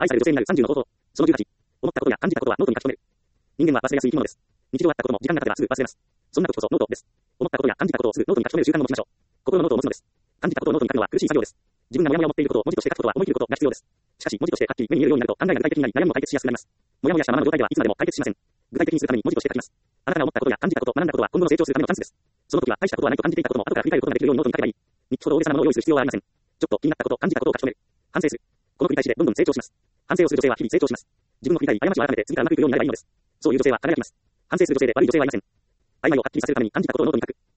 愛される女性になる30の方法。その18。思ったことや感じたことはノートに書き留める。人間は忘れやすい生き物です。日常あったことも時間が経てばすぐ忘れます。そんな時こそノートです。思ったことや感じたことをすぐノートに書き留める習慣を持ちましょう。心のノートを持つのです。感じたことをノートに書くのは苦しい作業です。自分がモヤモヤ持っていることを文字として書くことは思い切ることが必要です。しかし文字としてはっきり目に見えるようになると考えが具体的になり悩みも解決しやすくなります。モヤモヤしたままの状態ではいつまでも解決しません。具体的にするために文字として書きます。あなたが思ったことや感じたこと、学んだことは今後の成長するためのチャンスです。その時は大したことはないと感じていたことも後から振り返ることができるようにノートに書けばいい。日記ほど大げさなものを用意する必要はありません。ちょっと気になったこと、感じたことを書き留める。反省する。この繰り返しでどんどん成長します。反省をする女性は日々成長します。自分の振りたい過ちを改めて次からうまくいくようになればいいのです。そういう女性は輝きます。反省する女性で悪い女性はいません。曖昧をはっきりさせるために感じたことをノートに書く。